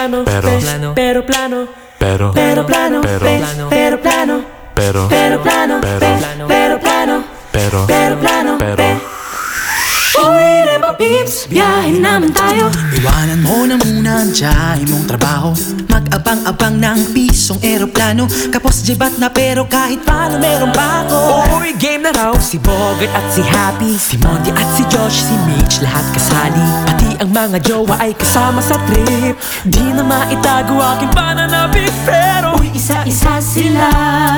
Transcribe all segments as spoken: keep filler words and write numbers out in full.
plano, pero, plano, pero plano, pero, pero plano, pero, pero plano, pero, pero plano, pero, pero plano, pero, pero plano, pero. Uy, Rempa Peeps, biyahe naman tayo. Iwanan mo na muna ang tiyahe mong trabaho. Mag-abang-abang ng pisong eroplano. Kapos jibat na pero kahit paano meron pa ako. Uy, game na raw si Bogart at si Happy, si Monty at si Josh, si Mitch, lahat kasali. Pati ang mga jowa ay kasama sa trip. Di na maitago aking pananabik, pero uy, isa-isa sila.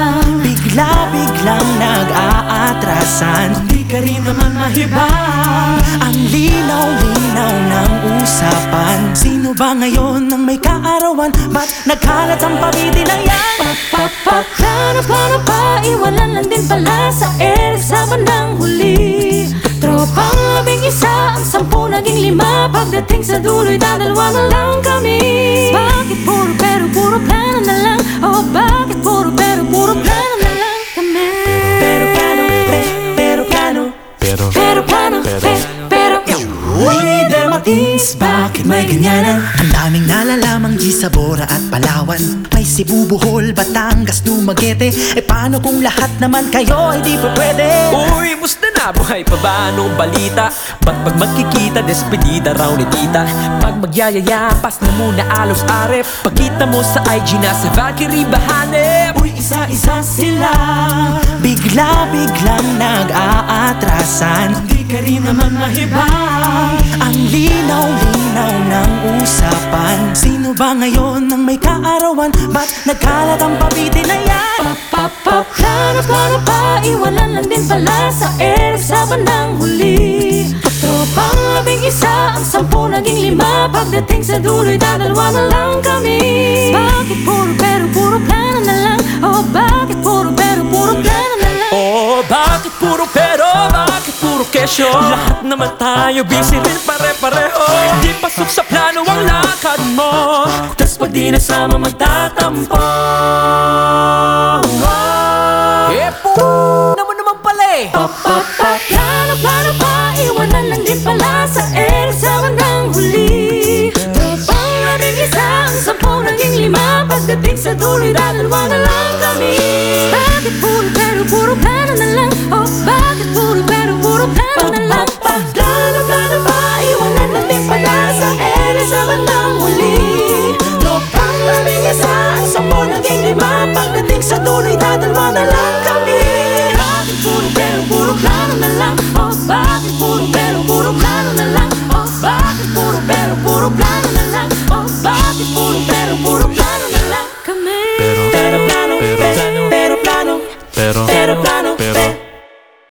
Bigla-biglang nag-aatrasan. Di ka rin naman mahiba. Ang linaw-linaw ng usapan. Sino ba ngayon ang may kaarawan? Ba't nagkalat ang pamiti na yan? Pa-pa-pa, plano, plano pa, iwanan lang din pala sa air sa bandang huli. Tropang labing isa, ang sampu naging lima. Pagdating sa dulo'y dadalwa na lang kami. Bakit puro pero puro plano na lang? Oh, bakit puro pero puro plano na lang kami? Pero plano, pero plano, Pero, pero plano, pero, Pero, Uy, Dermatins, bakit may ganyanan? Ang daming nalalamang G sa Bora at Palawan. May Cebu, Bohol, Batangas, Dumaguete. E paano kung lahat naman kayo ay di pa pwede? uy, musta na? Buhay pa ba? Anong balita? Ba't pag magkikita, despedida raw ni tita? Pag magyayaya, pas na muna alos arep. Pagkita mo sa I G na sa Valkyrie bahanep. Uy, isa-isa sila. Bigla-biglang nag-aatrasan. Di ka rin naman mahiba. Ang linaw-linaw ng usapan. Sino ba ngayon ang may kaarawan? Ba't nagkalat ang pabiti na yan? pa-pa-pa, plano, plano pa, iwanan lang din pala sa air sa bandang huli. Tropang labing isa, ang sampu naging lima. Pagdating sa dulo'y dadalwa na lang kami. Bakit puro pero puro plano na lang? Oh, bakit puro pero puro plano na lang? Oh, bakit puro pero? Bakit puro kesyo? Lahat naman tayo busy rin pare-pareho. Di pasok sa plano ang lakad mo. Tas pag di nasama magtatampo. Eh, po naman naman pala eh. Pa-pa-pa, plano, plano pa, iwanan lang din pala sa air sa bandang huli. Tropang labing isa, ang sampu naging lima. Pagdating sa dulo'y dadalwa na lang kami. Bakit puro pero puro plano na lang? Oh, bakit puro pero puro plano na lang? Plano, plano pa, iwanan lang din pala sa air sa bandang huli. Tropang labing isa, ang sampu naging lima. Pagdating sa dulo'y dadalwa na lang kami. Bakit puro pero puro plano na lang? Oh, bakit puro pero puro plano na lang? Oh, bakit puro pero puro plano